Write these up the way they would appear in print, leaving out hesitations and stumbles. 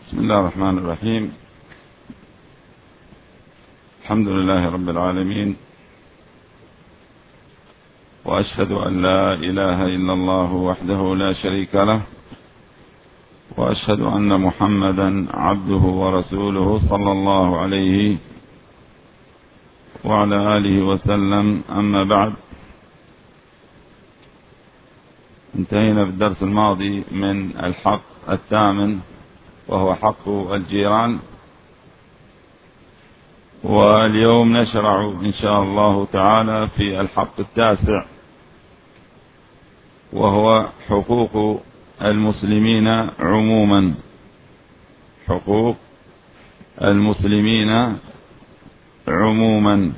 بسم الله الرحمن الرحيم. الحمد لله رب العالمين، وأشهد أن لا إله إلا الله وحده لا شريك له، وأشهد أن محمدا عبده ورسوله صلى الله عليه وعلى آله وسلم. أما بعد، انتهينا في الدرس الماضي من الحق الثامن وهو حق الجيران، واليوم نشرع إن شاء الله تعالى في الحق التاسع وهو حقوق المسلمين عموما. حقوق المسلمين عموما.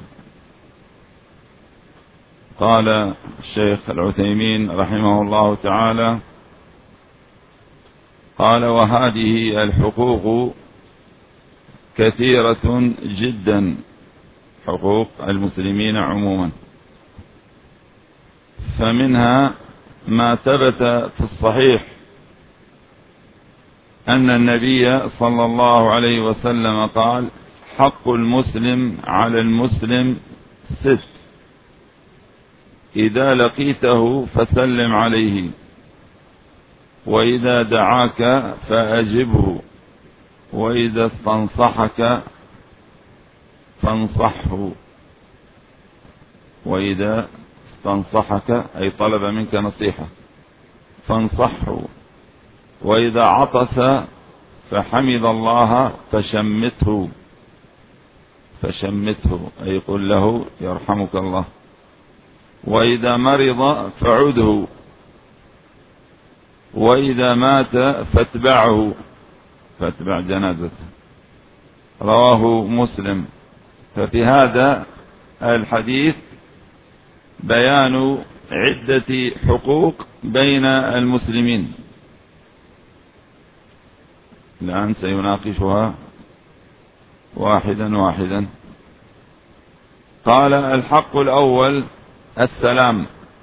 قال الشيخ العثيمين رحمه الله تعالى: قال: وهذه الحقوق كثيرة جدا، حقوق المسلمين عموما، فمنها ما ثبت في الصحيح أن النبي صلى الله عليه وسلم قال: حق المسلم على المسلم 6: إذا لقيته فسلم عليه، وإذا دعاك فأجبه، وإذا استنصحك فانصحه. وإذا استنصحك أي طلب منك نصيحة فانصحه، وإذا عطس فحمد الله فشمته أي قل له يرحمك الله، وإذا مرض فعده، وإذا مات فاتبع جنازته. رواه مسلم. ففي هذا الحديث بيان عدة حقوق بين المسلمين، الآن سيناقشها واحدا واحدا. قال: الحق الأول السلام.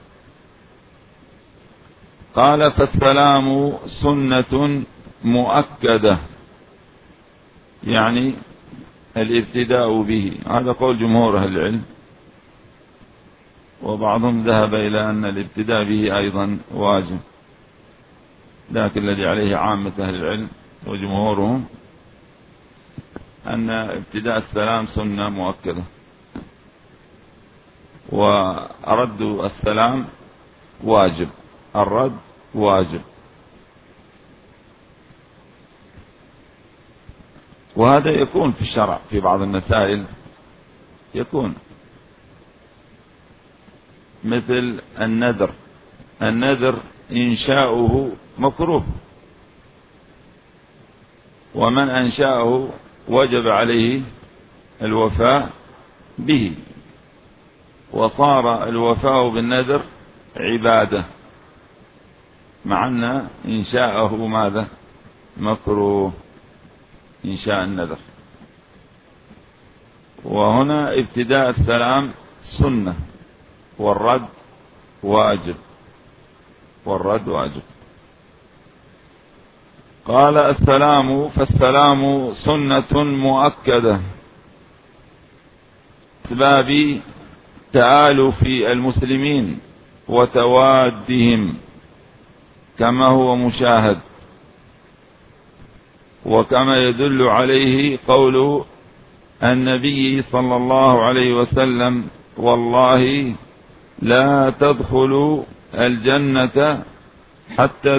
قال: فالسلام سنة مؤكدة، يعني الابتداء به. هذا قول جمهور أهل العلم، وبعضهم ذهب إلى أن الابتداء به أيضا واجب، لكن الذي عليه عامة أهل العلم وجمهورهم أن ابتداء السلام سنة مؤكدة، ورد السلام واجب. الرد واجب. وهذا يكون في الشرع في بعض المسائل، يكون مثل النذر إنشاؤه مكروه، ومن أنشاؤه وجب عليه الوفاء به، وصار الوفاء بالنذر عبادة، مع أن إنشاءه ماذا؟ مكروه، إنشاء النذر. وهنا ابتداء السلام سنة، والرد واجب. قال: السلام فالسلام سنة مؤكدة أسباب تآلف المسلمين وتوادهم، كما هو مشاهد، وكما يدل عليه قول النبي صلى الله عليه وسلم: والله لا تدخلوا الجنة حتى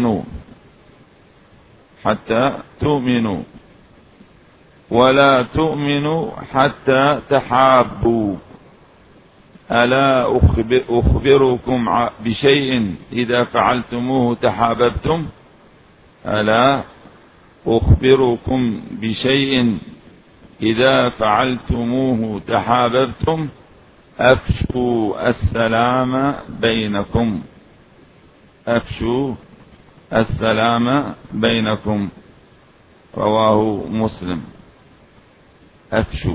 تؤمنوا ولا تؤمنوا حتى تحابوا. ألا أخبركم بشيء إذا فعلتموه تحاببتم؟ ألا أخبركم بشيء إذا فعلتموه تحاببتم؟ أفشوا السلام بينكم. أفشوا السلام بينكم. رواه مسلم. أفشوا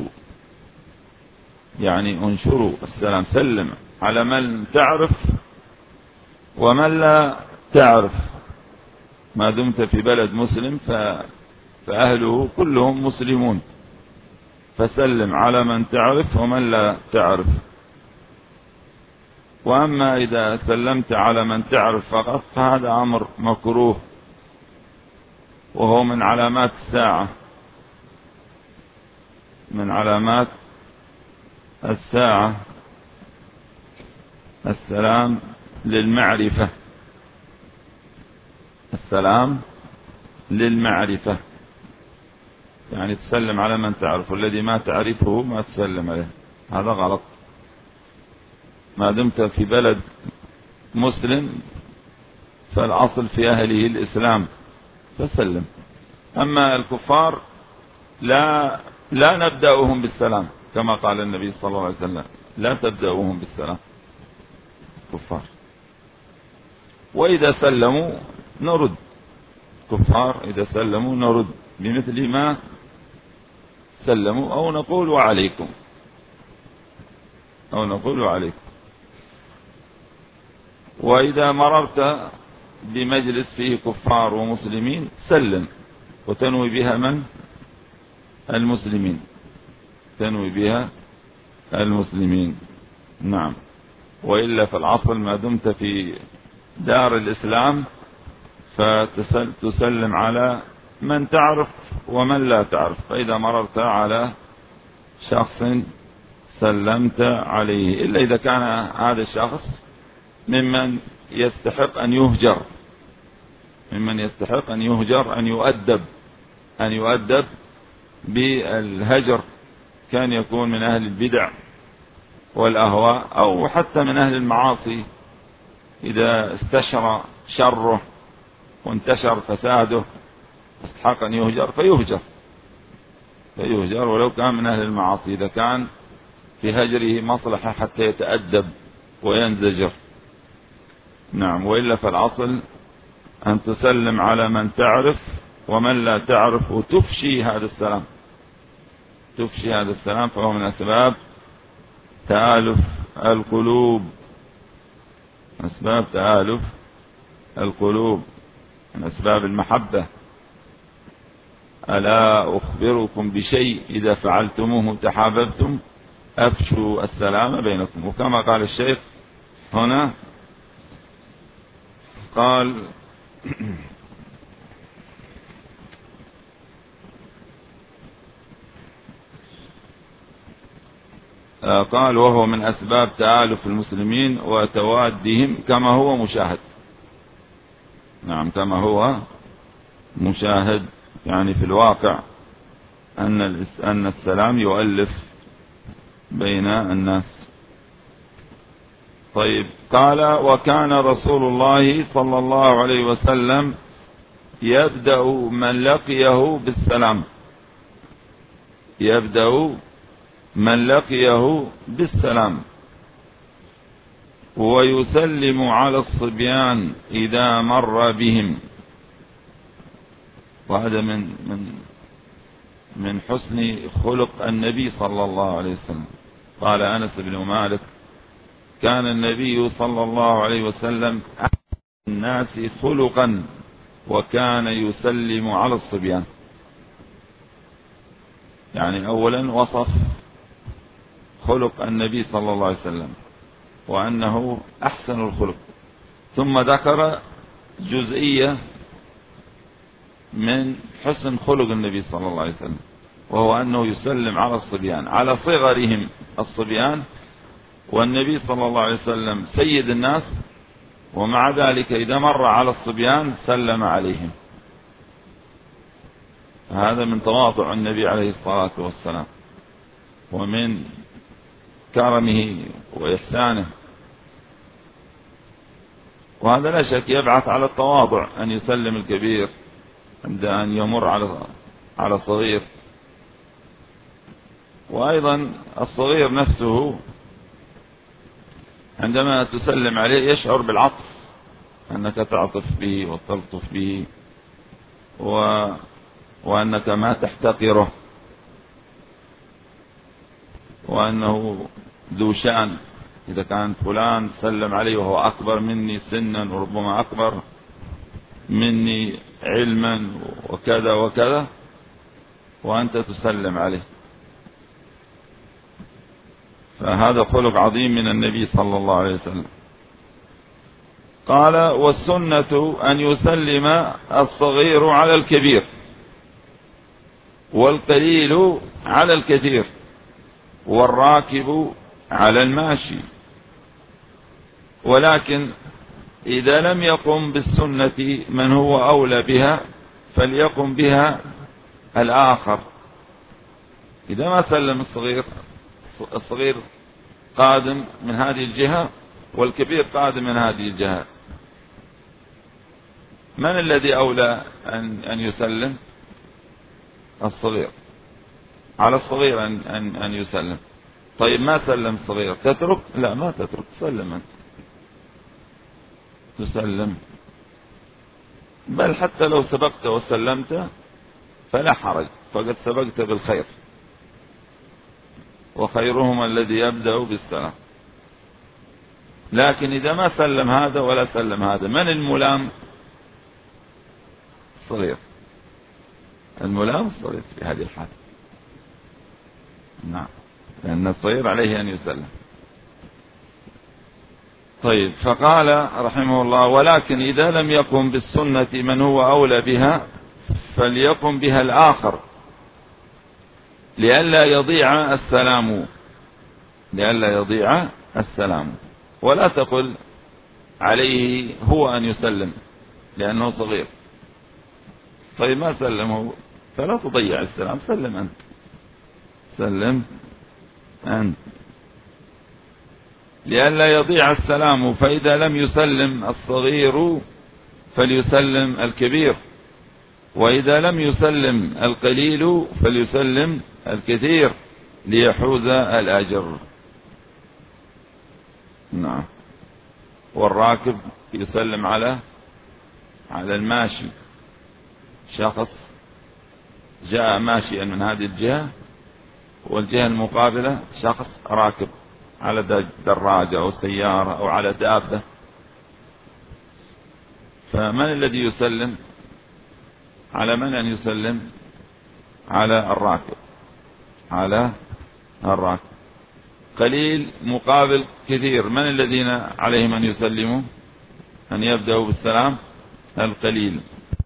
يعني انشروا السلام، سلم على من تعرف ومن لا تعرف، ما دمت في بلد مسلم فأهله كلهم مسلمون، فسلم على من تعرف ومن لا تعرف. وأما إذا سلمت على من تعرف فقط فهذا أمر مكروه، وهو من علامات الساعة، من علامات الساعة السلام للمعرفة، السلام للمعرفة، يعني تسلم على من تعرف، والذي ما تعرفه ما تسلم عليه، هذا غلط. ما دمت في بلد مسلم فالأصل في أهله الإسلام فسلم. أما الكفار لا نبدأهم بالسلام، كما قال النبي صلى الله عليه وسلم لا تبدأوهم بالسلام كفار. وإذا سلموا نرد، كفار إذا سلموا نرد بمثل ما سلموا، أو نقول وعليكم، أو نقول وعليكم. وإذا مررت بمجلس فيه كفار ومسلمين سلم، وتنوي بها من؟ المسلمين، تنوي بها المسلمين. نعم. وإلا فالعصل ما دمت في دار الإسلام فتسلم على من تعرف ومن لا تعرف. فإذا مررت على شخص سلمت عليه، إلا إذا كان هذا الشخص ممن يستحق أن يهجر، ممن يستحق أن يهجر، أن يؤدب بالهجر، كان يكون من أهل البدع والأهواء، أو حتى من أهل المعاصي، إذا استشرى شره وانتشر فساده استحق أن يهجر فيهجر ولو كان من أهل المعاصي، إذا كان في هجره مصلحة حتى يتأدب وينزجر. نعم. وإلا فالأصل أن تسلم على من تعرف ومن لا تعرف، وتفشي هذا السلام، تفشي هذا السلام، فهو من أسباب تآلف القلوب، أسباب تآلف القلوب، من أسباب المحبة. ألا أخبركم بشيء إذا فعلتموه تحاببتم، أفشوا السلام بينكم. وكما قال الشيخ هنا قال وهو من أسباب تآلف المسلمين وتوادهم كما هو مشاهد. نعم، كما هو مشاهد، يعني في الواقع أن السلام يؤلف بين الناس. طيب، قال وكان رسول الله صلى الله عليه وسلم يبدأ من لقيه بالسلام، يبدأ من لقيه بالسلام، ويسلم على الصبيان إذا مر بهم. وهذا من حسن خلق النبي صلى الله عليه وسلم. قال أنس بن مالك كان النبي صلى الله عليه وسلم أحسن الناس خلقا وكان يسلم على الصبيان. يعني أولا وصف خلق النبي صلى الله عليه وسلم وأنه أحسن الخلق، ثم ذكر جزئية من حسن خلق النبي صلى الله عليه وسلم، وهو أنه يسلم على الصبيان على صغرهم الصبيان، والنبي صلى الله عليه وسلم سيد الناس، ومع ذلك إذا مر على الصبيان سلم عليهم. هذا من تواضع النبي عليه الصلاة والسلام ومن كرمه وإحسانه، وهذا لا شك يبعث على التواضع أن يسلم الكبير عند أن يمر على الصغير. وأيضا الصغير نفسه عندما تسلم عليه يشعر بالعطف، أنك تعطف به وتلطف به، وأنك ما تحتقره، وأنه ذو شأن. إذا كان فلان سلم عليه وهو أكبر مني سنا وربما أكبر مني علما وكذا وكذا، وأنت تسلم عليه. فهذا خلق عظيم من النبي صلى الله عليه وسلم. قال: والسنة أن يسلم الصغير على الكبير، والقليل على الكثير، والراكب على الماشي. ولكن إذا لم يقم بالسنة من هو أولى بها فليقم بها الآخر. إذا ما سلم الصغير قادم من هذه الجهة والكبير قادم من هذه الجهة، من الذي أولى أن يسلم؟ الصغير. على الصغير أن يسلم. طيب ما سلم الصغير تترك؟ لا، ما تترك، تسلم أنت، تسلم. بل حتى لو سبقت وسلمت فلا حرج، فقد سبقت بالخير، وخيرهم الذي يبدأ بالسلام. لكن إذا ما سلم هذا ولا سلم هذا، من الملام؟ الصغير. الملام الصغير في هذه الحالة. نعم، لأن الصغير عليه أن يسلم. طيب، فقال رحمه الله: ولكن إذا لم يقم بالسنة من هو أولى بها فليقم بها الآخر، لئلا يضيع السلام، لئلا يضيع السلام. ولا تقل عليه هو أن يسلم لأنه صغير. طيب ما سلمه فلا تضيع السلام، سلم أنت، سلم أنت، لئلا يضيع السلام. فإذا لم يسلم الصغير فليسلم الكبير، وإذا لم يسلم القليل فليسلم الكثير ليحوز الأجر. نعم. والراكب يسلم على الماشي. شخص جاء ماشيا من هذه الجهة، والجهة المقابلة شخص راكب على دراجة أو سيارة أو على دابة، فمن الذي يسلم؟ على من أن يسلم؟ على الراكب، على الراكب. قليل مقابل كثير، من الذين عليهم أن يسلموا، أن يبدأوا بالسلام؟ القليل.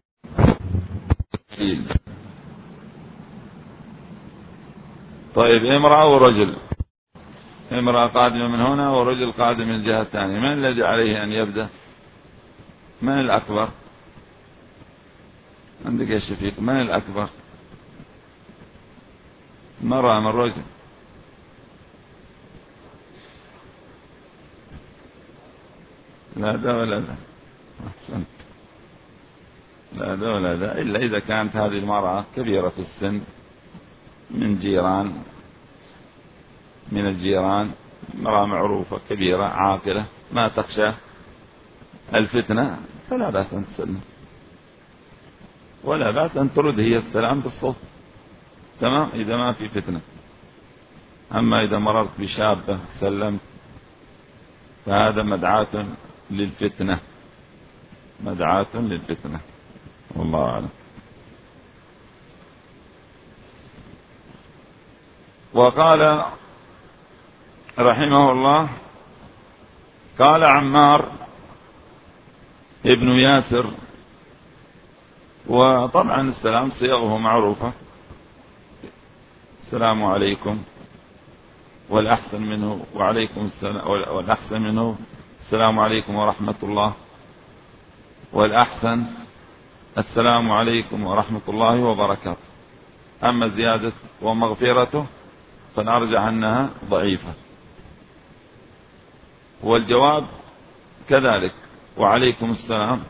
طيب، امرأة ورجل، امرأة قادمة من هنا ورجل قادم من الجهة الثانية، من الذي عليه أن يبدأ؟ من الأكبر؟ عندك يا شفيق، من الأكبر؟ مرأة من رجل؟ لا ده ولا ده. أحسنت. لا ده ولا ده، إلا إذا كانت هذه المرأة كبيرة في السن من جيران، من الجيران، امرأة معروفة كبيرة عاقلة ما تخشى الفتنة، فلا بأس أن تسلم، ولا بأس أن ترد هي السلام بالصوت، تمام، إذا ما في فتنة. أما إذا مررت بشابة سلمت فهذا مدعاة للفتنة، مدعاة للفتنة، والله أعلم. وقال رحمه الله: قال عمار ابن ياسر، وطبعا السلام صيغه معروفة: السلام عليكم، والأحسن منه وعليكم السلام، والأحسن منه السلام عليكم ورحمة الله، والأحسن السلام عليكم ورحمة الله وبركاته. أما زيادة ومغفرته فنرجع أنها ضعيفة. والجواب كذلك: وعليكم السلام،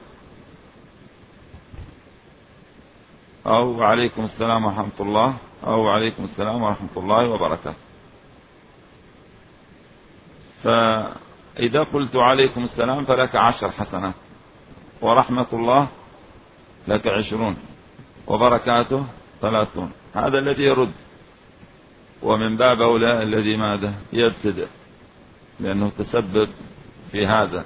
أو عليكم السلام ورحمة الله، أو عليكم السلام ورحمة الله وبركاته. فإذا قلت عليكم السلام فلك 10 حسنات، ورحمة الله لك 20، وبركاته 30. هذا الذي يرد، ومن باب أولى الذي ماذا يبتدئ، لأنه تسبب في هذا.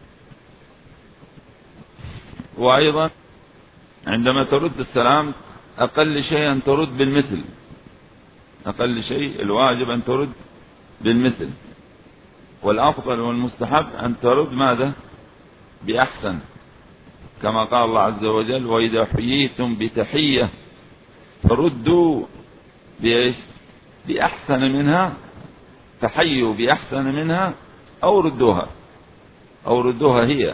وأيضا عندما ترد السلام أقل شيء أن ترد بالمثل، أقل شيء الواجب أن ترد بالمثل، والأفضل والمستحب أن ترد ماذا؟ بأحسن، كما قال الله عز وجل: وإذا حييتم بتحية فردوا بإيش؟ بأحسن منها، تحيوا بأحسن منها أو ردوها هي،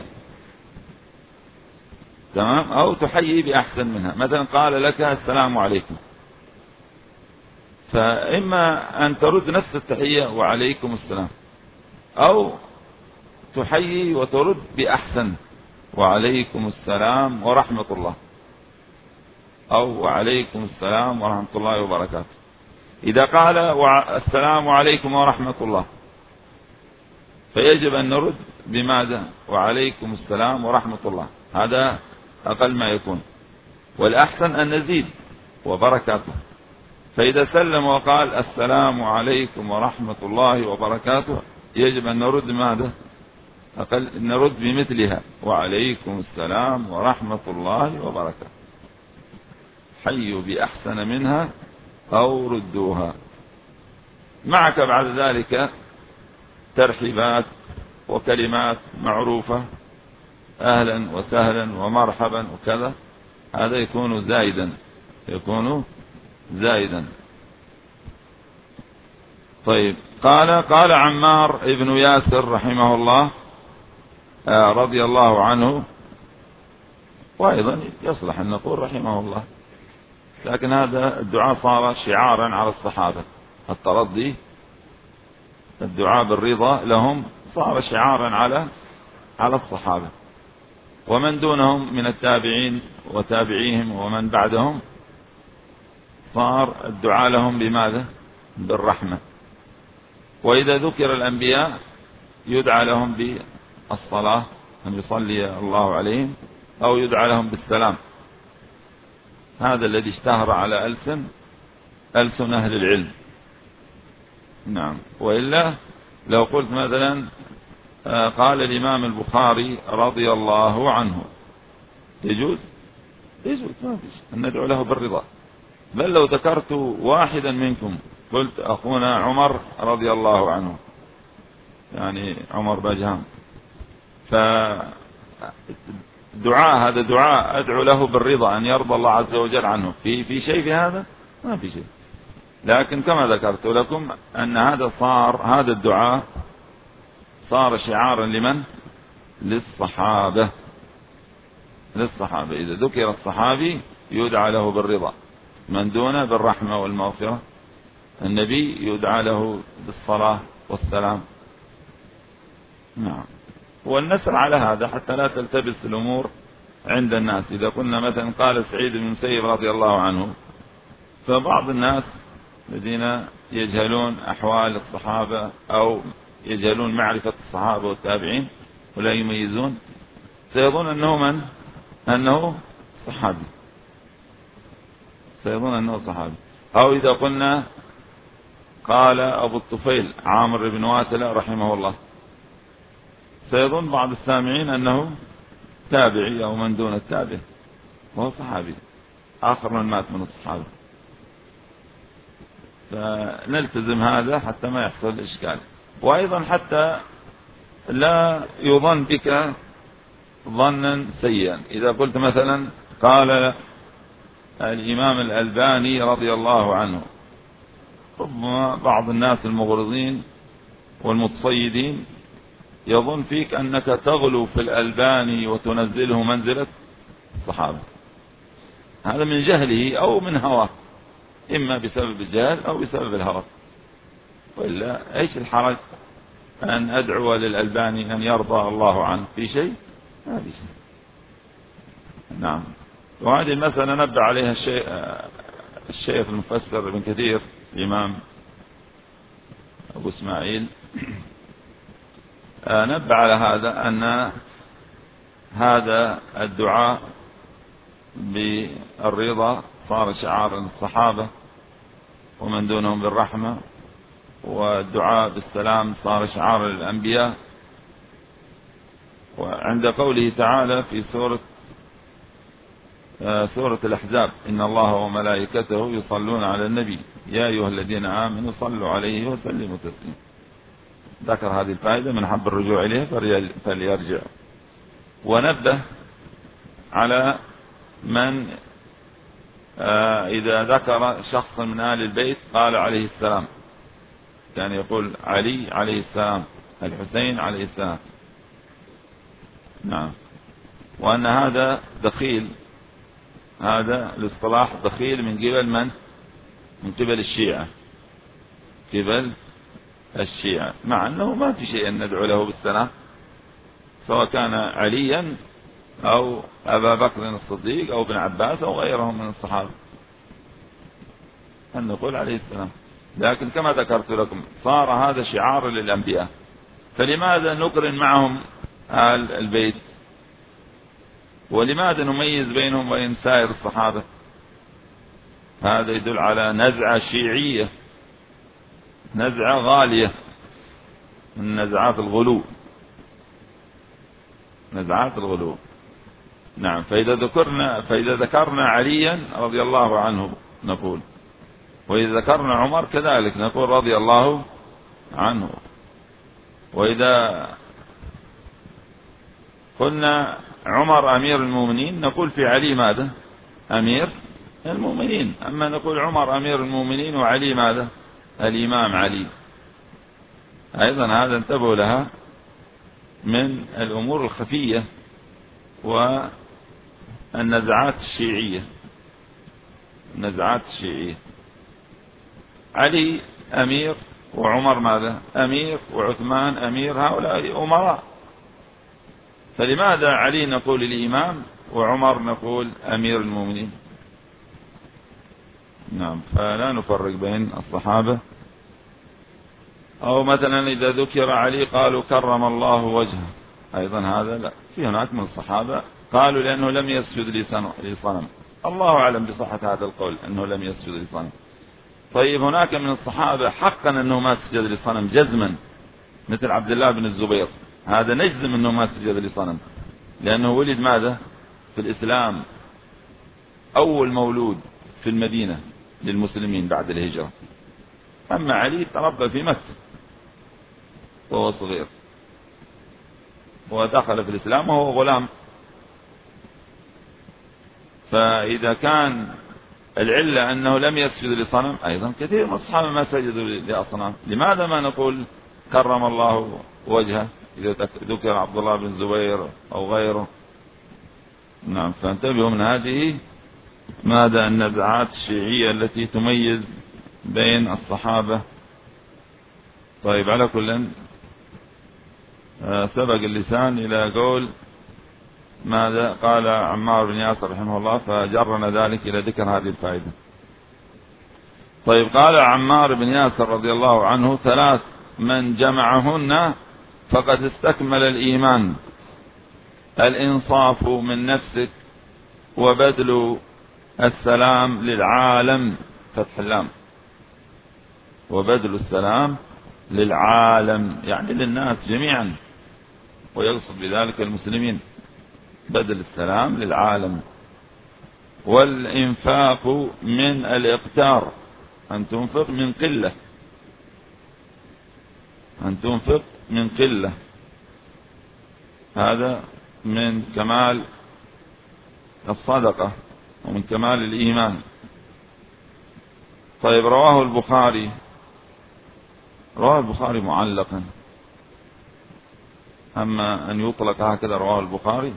تمام؟ أو تحيي بأحسن منها. مثلا قال لك السلام عليكم، فإما أن ترد نفس التحية وعليكم السلام، أو تحيي وترد بأحسن وعليكم السلام ورحمة الله، أو وعليكم السلام ورحمة الله وبركاته. إذا قال السلام عليكم ورحمة الله فيجب أن نرد بماذا؟ وعليكم السلام ورحمة الله، هذا أقل ما يكون، والأحسن أن نزيد وبركاته. فإذا سلم وقال السلام عليكم ورحمة الله وبركاته يجب أن نرد ماذا؟ أقل نرد بمثلها: وعليكم السلام ورحمة الله وبركاته، حيوا بأحسن منها أو ردوها. معك بعد ذلك ترحيبات وكلمات معروفة، أهلا وسهلا ومرحبا وكذا، هذا يكون زائدا. طيب، قال عمار ابن ياسر رحمه الله رضي الله عنه، وأيضا يصلح أن نقول رحمه الله، لكن هذا الدعاء صار شعارا على الصحابة، الترضي، الدعاء بالرضا لهم صار شعارا على الصحابة، ومن دونهم من التابعين وتابعيهم ومن بعدهم صار الدعاء لهم بماذا؟ بالرحمة. وإذا ذكر الأنبياء يدعى لهم بالصلاة، أن يصلي الله عليهم، أو يدعى لهم بالسلام. هذا الذي اشتهر على ألسن أهل العلم. نعم. وإلا لو قلت مثلا قال الإمام البخاري رضي الله عنه، يجوز ما فيش أن ندعو له بالرضا. بل لو ذكرت واحدا منكم قلت أخونا عمر رضي الله عنه، يعني عمر باجهام، فدعاء هذا دعاء أدعو له بالرضا، أن يرضى الله عز وجل عنه. في شيء في هذا؟ ما في شيء. لكن كما ذكرت لكم أن هذا الدعاء صار شعارا لمن؟ للصحابة. إذا ذكر الصحابي يدعى له بالرضا، من دونه بالرحمة والمغفرة، النبي يدعى له بالصلاة والسلام. نعم. والنسر على هذا حتى لا تلتبس الأمور عند الناس. إذا قلنا مثلا قال سعيد بن المسيب رضي الله عنه، فبعض الناس الذين يجهلون أحوال الصحابة أو يجهلون معرفة الصحابة والتابعين ولا يميزون سيظن أنه صحابي، أو إذا قلنا قال أبو الطفيل عامر بن واتلة رحمه الله سيظن بعض السامعين أنه تابعي أو من دون التابع، وهو صحابي آخر من مات من الصحابة. فنلتزم هذا حتى ما يحصل إشكال، وأيضا حتى لا يظن بك ظنا سيئا. إذا قلت مثلا قال الإمام الألباني رضي الله عنه، ربما بعض الناس المغرضين والمتصيدين يظن فيك أنك تغلو في الألباني وتنزله منزلة الصحابة. هذا من جهله أو من هواه، إما بسبب الجهل أو بسبب الهوى. وإلا إيش الحرج أن أدعو للألباني أن يرضى الله عنه؟ في شيء؟ ما في شيء. نعم. وهذه المسألة نبه عليها الشيخ المفسر ابن كثير الإمام أبو إسماعيل، نبه على هذا، أن هذا الدعاء بالرضا صار شعارا للصحابة ومن دونهم بالرحمة، والدعاء بالسلام صار شعارا للأنبياء. وعند قوله تعالى في سورة سورة الأحزاب: إن الله وملائكته يصلون على النبي يا أيها الذين آمنوا صلوا عليه وسلموا تسليما. ذكر هذه الفائدة، من حب الرجوع إليه فليرجع. ونبه على من إذا ذكر شخصا من آل البيت قال عليه السلام، كان يقول علي عليه السلام، الحسين عليه السلام. نعم. وأن هذا دخيل، هذا الاصطلاح دخيل من قبل من؟ من قبل الشيعة، قبل الشيعة، مع أنه ما في شيء أن ندعو له بالسلام، سواء كان عليا أو أبا بكر الصديق أو ابن عباس أو غيرهم من الصحابة، أن نقول عليه السلام. لكن كما ذكرت لكم صار هذا شعار للأنبياء، فلماذا نقرن معهم آل البيت؟ ولماذا نميز بينهم وبين سائر الصحابة؟ هذا يدل على نزعة شيعية، نزعة غالية من نزعات الغلو، نزعات الغلو. نعم. فإذا ذكرنا عليا رضي الله عنه نقول، وإذا ذكرنا عمر كذلك نقول رضي الله عنه. وإذا قلنا عمر أمير المؤمنين نقول في علي ماذا؟ أمير المؤمنين. أما نقول عمر أمير المؤمنين وعلي ماذا؟ الإمام علي. أيضا هذا انتبهوا لها من الأمور الخفية والنزعات الشيعية، النزعات الشيعية. علي أمير وعمر ماذا؟ أمير، وعثمان أمير، هؤلاء أمراء. فلماذا علي نقول الإمام وعمر نقول أمير المؤمنين؟ نعم. فلا نفرق بين الصحابة. أو مثلا إذا ذكر علي قالوا كرم الله وجهه، أيضا هذا لا. في هناك من الصحابة قالوا لأنه لم يسجد لصنم، الله أعلم بصحة هذا القول أنه لم يسجد لصنم. طيب هناك من الصحابة حقا أنه ما سجد لصنم جزما، مثل عبد الله بن الزبير، هذا نجزم أنه ما سجد لصنم، لأنه ولد ماذا؟ في الإسلام، أول مولود في المدينة للمسلمين بعد الهجرة. أما علي تربى في مكة وهو صغير، ودخل في الإسلام وهو غلام. فإذا كان العلة أنه لم يسجد لصنم، أيضا كثير من الصحابة ما سجدوا لأصنام. لماذا ما نقول كرم الله وجهه إذا ذكر عبد الله بن الزبير أو غيره؟ نعم. فانتبهوا من هذه ماذا؟ النزعات الشيعية التي تميز بين الصحابة. طيب على كل سبق اللسان إلى قول ماذا قال عمار بن ياسر رحمه الله، فجرنا ذلك إلى ذكر هذه الفائدة. طيب قال عمار بن ياسر رضي الله عنه: ثلاث من جمعهن فقد استكمل الإيمان: الإنصاف من نفسك، وبذل السلام للعالم، فتح اللام، وبذل السلام للعالم يعني للناس جميعا، ويقصد بذلك المسلمين، بذل السلام للعالم. والإنفاق من الإقتار، أن تنفق من قلة، أن تنفق من قلة، هذا من كمال الصدقة ومن كمال الإيمان. طيب رواه البخاري معلقا، أما أن يطلق هكذا رواه البخاري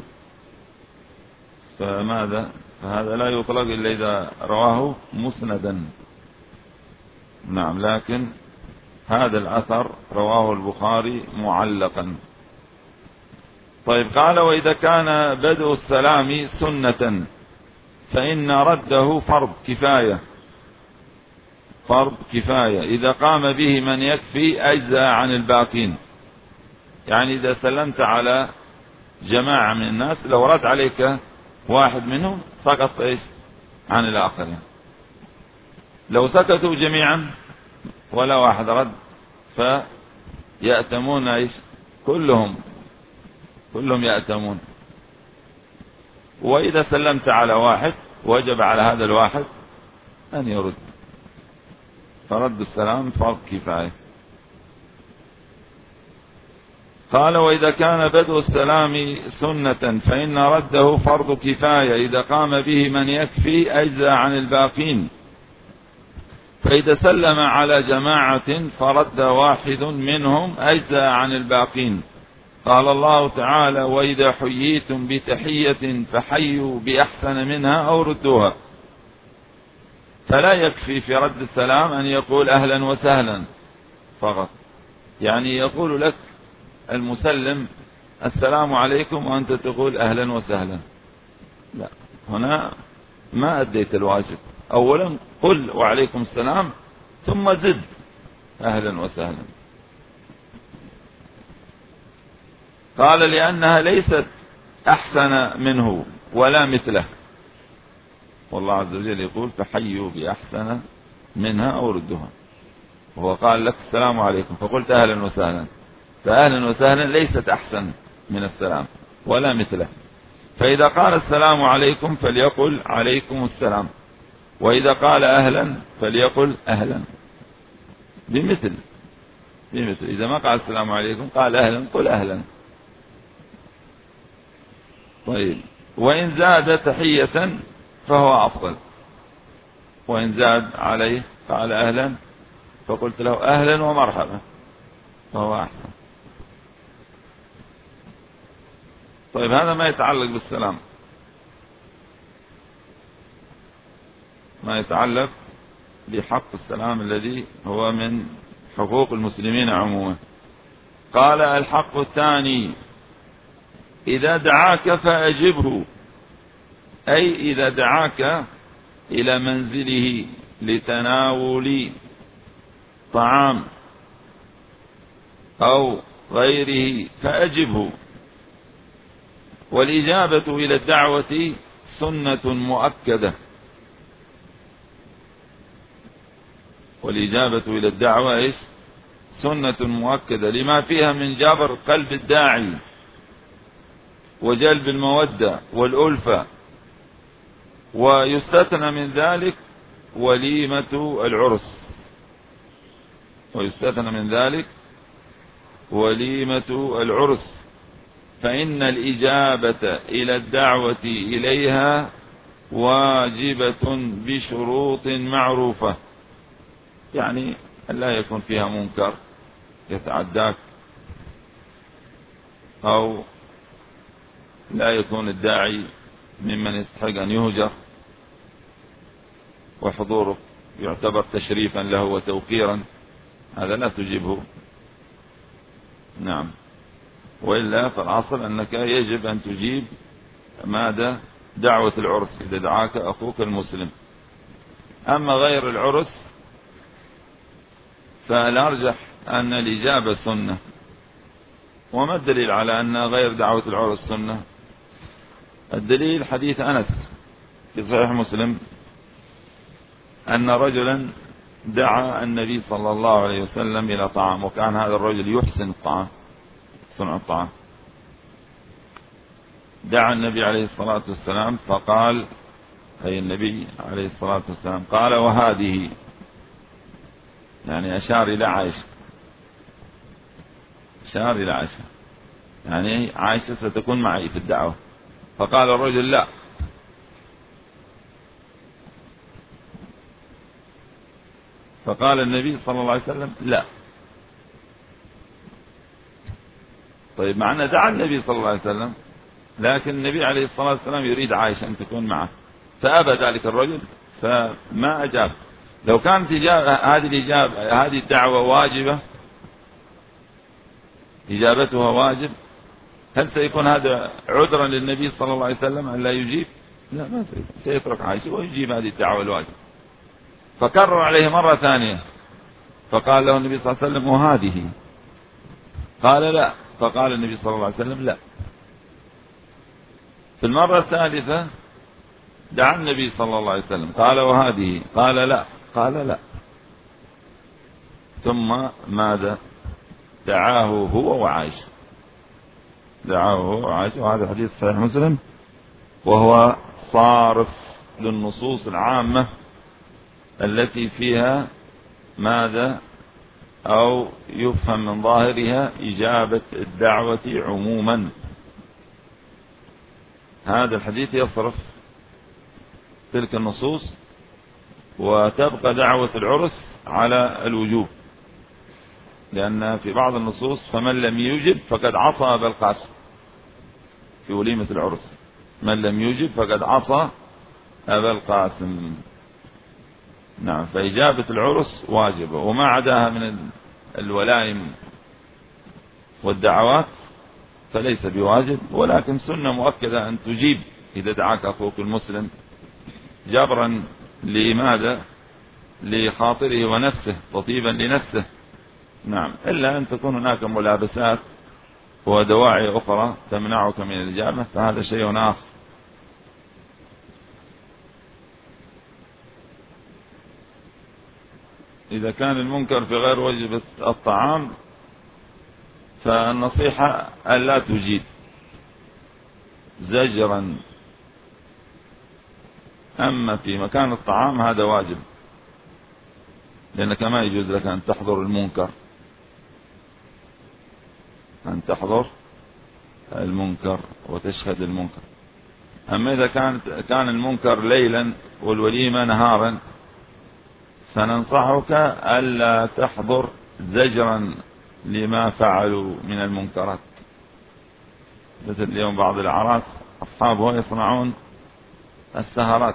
فماذا؟ فهذا لا يطلق إلا إذا رواه مسندا. نعم. لكن هذا الأثر رواه البخاري معلقا. طيب قال: وإذا كان بدء السلام سنة فإن رده فرض كفاية، فرض كفاية، إذا قام به من يكفي أجزاء عن الباقين. يعني إذا سلمت على جماعة من الناس، لو رد عليك واحد منهم سقط إيش عن الآخرين. لو سكتوا جميعا ولا واحد رد فيأتمون إيش؟ كلهم يأتمون. وإذا سلمت على واحد وجب على هذا الواحد أن يرد، فرد السلام فرض كفاية. قال: وإذا كان بدء السلام سنة فإن رده فرض كفاية، إذا قام به من يكفي أجزى عن الباقين، فإذا سلم على جماعة فرد واحد منهم أجزى عن الباقين. قال الله تعالى: وإذا حييتم بتحية فحيوا بأحسن منها أو ردوها. فلا يكفي في رد السلام أن يقول أهلا وسهلا فقط، يعني يقول لك المسلم السلام عليكم وأنت تقول أهلا وسهلا، لا، هنا ما أديت الواجب. أولا قل وعليكم السلام ثم زد أهلا وسهلا. قال: لأنها ليست أحسن منه ولا مثله، والله عز وجل يقول: فحيوا بأحسن منها أو ردها، وهو قال لك السلام عليكم فقلت أهلا وسهلا، فأهلا وسهلا ليست أحسن من السلام ولا مثله. فإذا قال السلام عليكم فليقل عليكم السلام، وإذا قال أهلا فليقل أهلا بمثل. إذا ما قال السلام عليكم قال أهلا قل أهلا. طيب، وإن زاد تحية فهو أفضل، وإن زاد عليه قال أهلا فقلت له أهلا ومرحبا فهو أحسن. طيب، هذا ما يتعلق بالسلام، ما يتعلق بحق السلام الذي هو من حقوق المسلمين عموما. قال: الحق الثاني: إذا دعاك فأجبه، أي إذا دعاك إلى منزله لتناول طعام أو غيره فأجبه. والإجابة إلى الدعوة سنة مؤكدة، والإجابة إلى الدعوة سنة مؤكدة لما فيها من جبر قلب الداعي وجلب المودة والألفة. ويستثنى من ذلك وليمة العرس، ويستثنى من ذلك وليمة العرس، فإن الإجابة إلى الدعوة إليها واجبة بشروط معروفة، يعني لا يكون فيها منكر يتعداك، أو لا يكون الداعي ممن يستحق أن يهجر، وحضورك يعتبر تشريفا له وتوقيرا، هذا لا تجيبه. نعم، وإلا فالعصر أنك يجب أن تجيب ماذا؟ دعوة العرس إذا دعاك أخوك المسلم. أما غير العرس فالأرجح أن الإجابة سنة. وما الدليل على أن غير دعوة العرس سنة؟ الدليل حديث أنس في صحيح مسلم أن رجلا دعا النبي صلى الله عليه وسلم إلى طعام، وكان هذا الرجل يحسن الطعام، صنع الطعام. دعا النبي عليه الصلاة والسلام فقال، أي النبي عليه الصلاة والسلام قال: وهذه، يعني أشار إلى عائشة، أشار إلى عائشة، يعني عائشة ستكون معي في الدعوة. فقال الرجل: لا. فقال النبي صلى الله عليه وسلم: لا. طيب، مع أن دعا النبي صلى الله عليه وسلم، لكن النبي عليه الصلاة والسلام يريد عائشة أن تكون معه، فأبى ذلك الرجل فما أجاب. لو كانت هذه الدعوة واجبة، إجابتها واجب، هل سيكون هذا عذرا للنبي صلى الله عليه وسلم أن لا يجيب؟ لا، ما سيترك عائشة ويجيب هذه الدعوة الواجب. فكرر عليه مرة ثانية، فقال له النبي صلى الله عليه وسلم: وهذه. قال: لا. فقال النبي صلى الله عليه وسلم: لا. في المرة الثالثة دعا النبي صلى الله عليه وسلم، قال: وهذه. قال: لا. قال: لا. ثم ماذا؟ دعاه هو وعائشة، دعاه هو وعائشة، وهذا حديث صحيح مسلم. وهو صارف للنصوص العامة التي فيها ماذا أو يفهم من ظاهرها إجابة الدعوة عموما. هذا الحديث يصرف تلك النصوص وتبقى دعوة العرس على الوجوب، لأن في بعض النصوص فمن لم يجب فقد عصى أبا القاسم في وليمة العرس، من لم يجب فقد عصى أبا القاسم. نعم، فإجابة العرس واجبة، وما عداها من الولائم والدعوات فليس بواجب، ولكن سنة مؤكدة أن تجيب إذا دعاك أخوك المسلم جبرا لماذا؟ لخاطره ونفسه، تطيبا لنفسه. نعم، إلا أن تكون هناك ملابسات ودواعي أخرى تمنعك من الإجابة فهذا شيء آخر. إذا كان المنكر في غير وجبة الطعام فالنصيحة ألا تجيب زجرا، أما في مكان الطعام هذا واجب، لأنك ما يجوز لك أن تحضر المنكر، أن تحضر المنكر وتشهد المنكر. أما إذا كان المنكر ليلا والوليمة نهارا فننصحك ألا تحضر زجرا لما فعلوا من المنكرات. مثل اليوم بعض الأعراس أصحابه يصنعون السهرات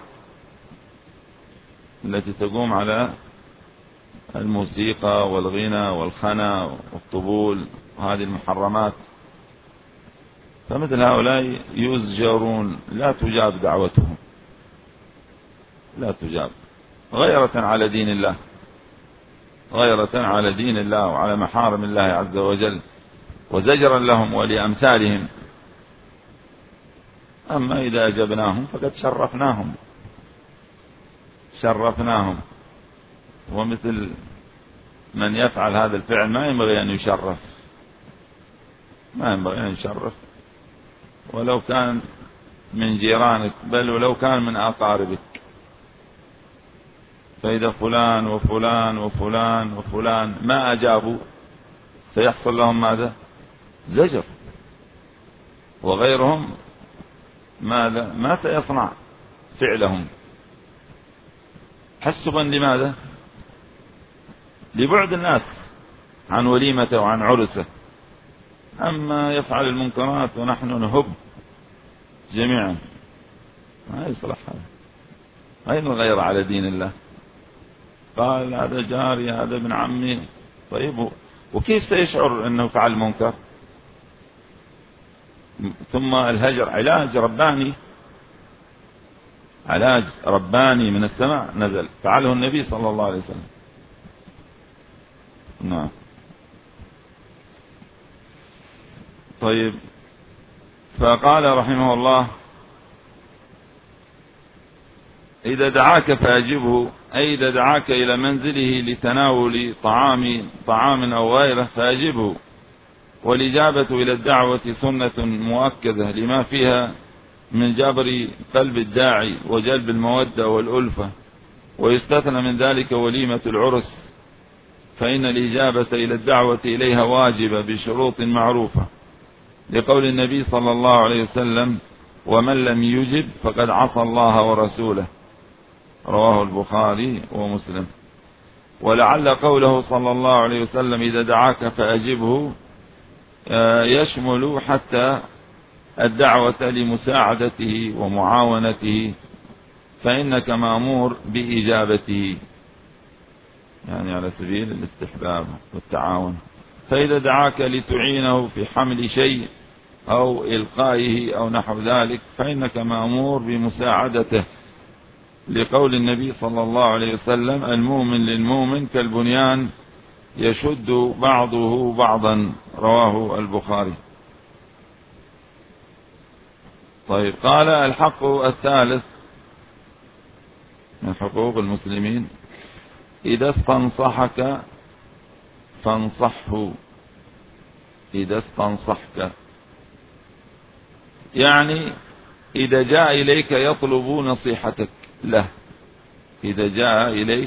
التي تقوم على الموسيقى والغنى والخنا والطبول وهذه المحرمات، فمثل هؤلاء يزجرون، لا تجاب دعوتهم، لا تجاب، غيرة على دين الله، غيرة على دين الله وعلى محارم الله عز وجل، وزجرا لهم ولأمثالهم. أما إذا أجبناهم فقد شرفناهم، ومثل من يفعل هذا الفعل ما ينبغي أن يشرف، ما ينبغي أن يشرف ولو كان من جيرانك، بل ولو كان من أقاربك. فإذا فلان وفلان وفلان وفلان ما أجابوا سيحصل لهم ماذا؟ زجر، وغيرهم ماذا؟ ما سيصنع فعلهم حسبا لماذا؟ لبعد الناس عن وليمته وعن عرسه. أما يفعل المنكرات ونحن نهب جميعا ما يصلح هذا. أين الغير على دين الله؟ قال هذا جاري، هذا ابن عمي، طيب وكيف سيشعر أنه فعل منكر؟ ثم الهجر علاج رباني، علاج رباني من السماء نزل فعله النبي صلى الله عليه وسلم. نعم. طيب، فقال رحمه الله إذا دعاك فأجبه، أي إذا دعاك إلى منزله لتناول طعام أو غيره فأجبه. والإجابة إلى الدعوة سنة مؤكدة لما فيها من جبر قلب الداعي وجلب المودة والألفة، ويستثنى من ذلك وليمة العرس، فإن الإجابة إلى الدعوة إليها واجبة بشروط معروفة، لقول النبي صلى الله عليه وسلم ومن لم يجب فقد عصى الله ورسوله، رواه البخاري ومسلم. ولعل قوله صلى الله عليه وسلم إذا دعاك فأجبه يشمل حتى الدعوة لمساعدته ومعاونته، فإنك مأمور بإجابته، يعني على سبيل الاستحباب والتعاون. فإذا دعاك لتعينه في حمل شيء أو إلقائه أو نحو ذلك فإنك مأمور بمساعدته، لقول النبي صلى الله عليه وسلم المؤمن للمؤمن كالبنيان يشد بعضه بعضا، رواه البخاري. طيب، قال الحق الثالث من حقوق المسلمين إذا استنصحك فانصحه، إذا استنصحك يعني إذا جاء إليك يطلب نصيحتك له، إذا جاء إليك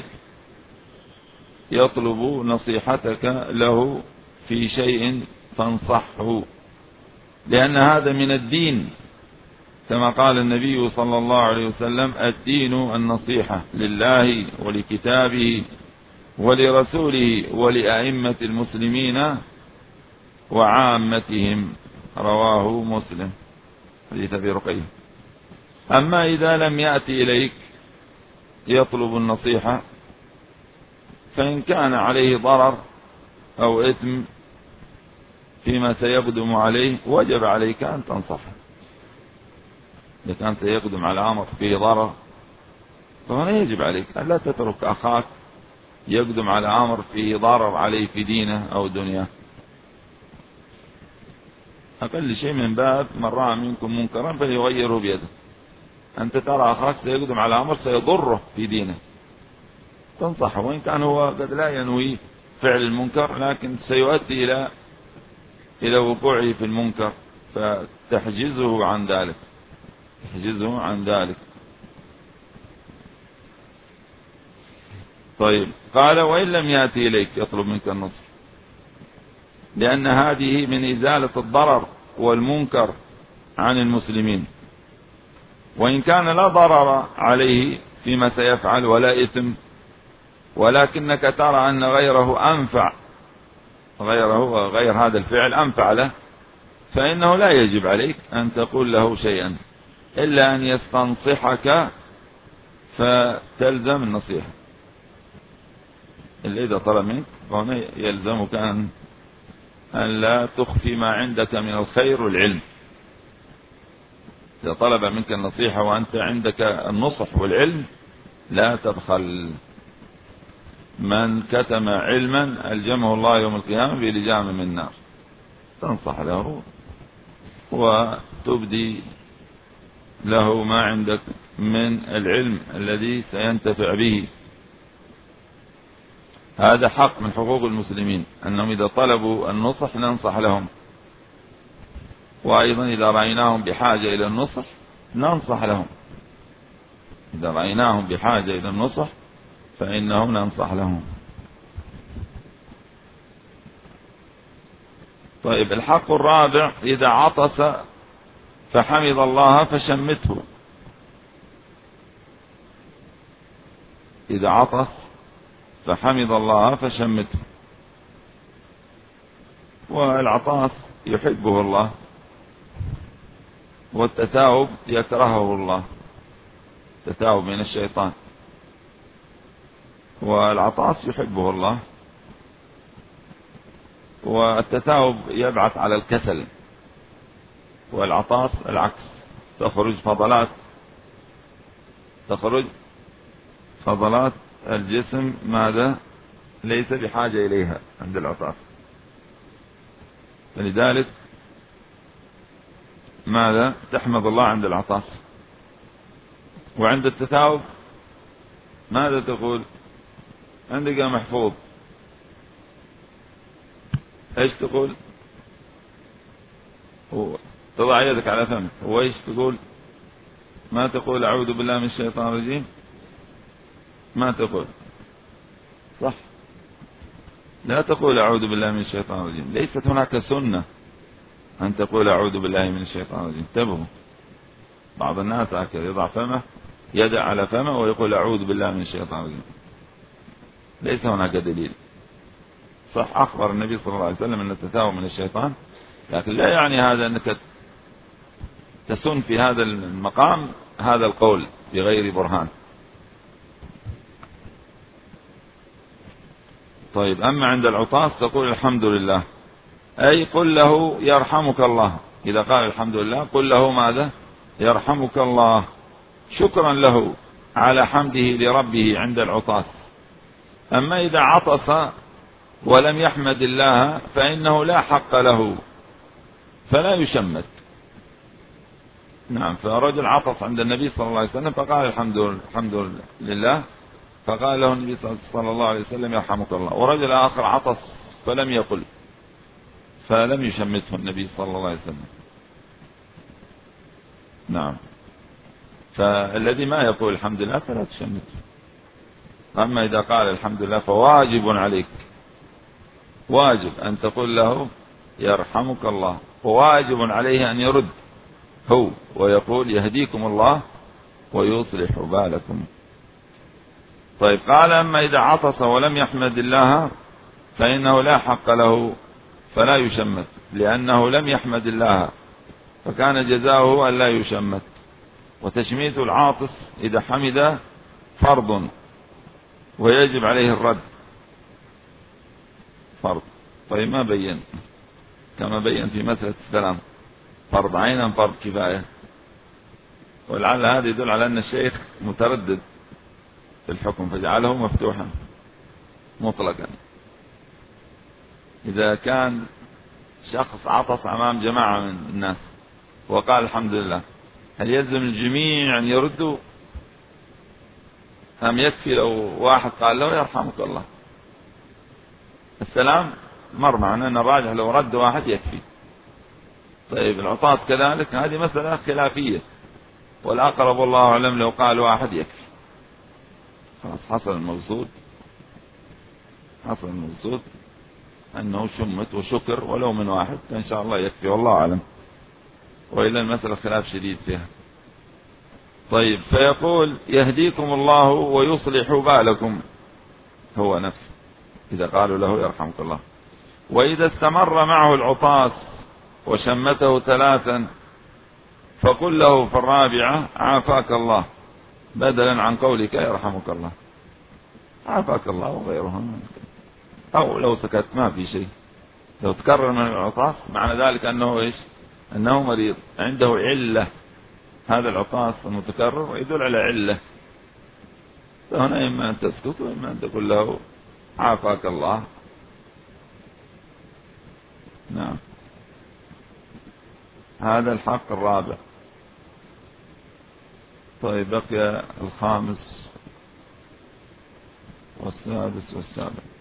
يطلب نصيحتك له في شيء فانصحه، لأن هذا من الدين، كما قال النبي صلى الله عليه وسلم: الدين النصيحة لله ولكتابه ولرسوله ولأئمة المسلمين وعامتهم. رواه مسلم، حديث أبي رقية. أما إذا لم يأتي إليك يطلب النصيحة، فإن كان عليه ضرر أو إثم فيما سيقدم عليه وجب عليك أن تنصحه. إذا كان سيقدم على أمر فيه ضرر فهنا يجب عليك أن لا تترك أخاك يقدم على أمر فيه ضرر عليه في دينه أو دنياه. أقل شيء من باب من رأى منكم منكرا فليغيره بيده. أنت ترى أخاك سيقدم على أمر سيضره في دينه، تنصحه، وإن كان هو قد لا ينوي فعل المنكر لكن سيؤدي إلى وقوعه في المنكر، فتحجزه عن ذلك، تحجزه عن ذلك. طيب، قال: وإن لم يأتي إليك يطلب منك النصر، لأن هذه من إزالة الضرر والمنكر عن المسلمين، وإن كان لا ضرر عليه فيما سيفعل ولا إثم، ولكنك ترى أن غيره أنفع، غير هذا الفعل أنفع له، فإنه لا يجب عليك أن تقول له شيئا إلا أن يستنصحك فتلزم النصيحة. اللي إذا طلب منك فهنا يلزمك أن لا تخفي ما عندك من الخير والعلم. إذا طلب منك النصيحة وأنت عندك النصح والعلم لا تبخل. من كتم علما ألجمه الله يوم القيامة بلجام من نار. تنصح له وتبدي له ما عندك من العلم الذي سينتفع به. هذا حق من حقوق المسلمين، أنهم إذا طلبوا النصح ننصح لهم، وأيضا إذا رأيناهم بحاجة إلى النصح ننصح لهم. إذا رأيناهم بحاجة إلى النصح فإنهم ننصح لهم. طيب، الحق الرابع: إذا عطس فحمد الله فشمته. إذا عطس فحمد الله فشمته. والعطاس يحبه الله، والتثاؤب يكرهه الله، التثاؤب من الشيطان، والعطاس يحبه الله، والتثاؤب يبعث على الكسل، والعطاس العكس، تخرج فضلات الجسم ماذا ليس بحاجة إليها عند العطاس. فلذلك ماذا تحمد الله عند العطاس. وعند التثاؤب ماذا تقول؟ عندك يا محفوظ ايش تقول؟ تضع يدك على فمك. وايش تقول؟ ما تقول أعوذ بالله من الشيطان الرجيم، ما تقول صح، لا تقول أعوذ بالله من الشيطان الرجيم. ليست هناك سنة أن تقول أعوذ بالله من الشيطان الرجيم. انتبهوا، بعض الناس هكذا يضع فمه، يدع على فمه ويقول أعوذ بالله من الشيطان الرجيم. ليس هناك دليل. صح، أخبر النبي صلى الله عليه وسلم أن التثاؤب من الشيطان، لكن لا يعني هذا أنك تسن في هذا المقام هذا القول بغير برهان. طيب، أما عند العطاس تقول الحمد لله، أي قل له يرحمك الله. إذا قال الحمد لله قل له ماذا؟ يرحمك الله، شكرا له على حمده لربه عند العطاس. أما إذا عطس ولم يحمد الله فإنه لا حق له فلا يشمت. نعم، فرجل عطس عند النبي صلى الله عليه وسلم فقال الحمد لله، فقال له النبي صلى الله عليه وسلم يرحمك الله. ورجل آخر عطس فلم يقل، فلم يشمته النبي صلى الله عليه وسلم. نعم. فالذي ما يقول الحمد لله فلا تشمته. أما إذا قال الحمد لله فواجب عليك، واجب أن تقول له يرحمك الله، وواجب عليه أن يرد هو ويقول يهديكم الله ويصلح بالكم. طيب قال أما إذا عطس ولم يحمد الله فإنه لا حق له فلا يشمت، لأنه لم يحمد الله فكان جزاؤه أن لا يشمت. وتشميت العاطس إذا حمد فرض ويجب عليه الرد، فرض. طيب ما بين كما بين في مسألة السلام فرض عين أم فرض كفاية؟ ولعل هذا يدل على أن الشيخ متردد في الحكم فجعله مفتوحا مطلقا. إذا كان شخص عطس أمام جماعة من الناس وقال الحمد لله، هل يلزم الجميع أن يردوا أم يكفي لو واحد قال له يرحمك الله؟ السلام مر معنا أن الراجح لو رد واحد يكفي. طيب العطاس كذلك، هذه مسألة خلافية، والأقرب والله أعلم لو قال واحد يكفي. خلاص حصل المقصود، حصل المقصود أنه شمت وشكر ولو من واحد فإن شاء الله يكفي والله أعلم، وإلا المسألة خلاف شديد فيها. طيب فيقول يهديكم الله ويصلح بالكم هو نفسه إذا قالوا له يرحمك الله. وإذا استمر معه العطاس وشمته 3 فقل له في الرابعة عافاك الله، بدلا عن قولك يرحمك الله، عافاك الله وغيرها. أو لو سكت ما في شيء. لو تكرر من العطاس معنى ذلك أنه إيش؟ أنه مريض عنده علة. هذا العطاس المتكرر يدل على علة، فهنا إما أن تسكت وإما أن تقول له عافاك الله. نعم، هذا الحق الرابع. طيب بقي الخامس والسادس والسابع.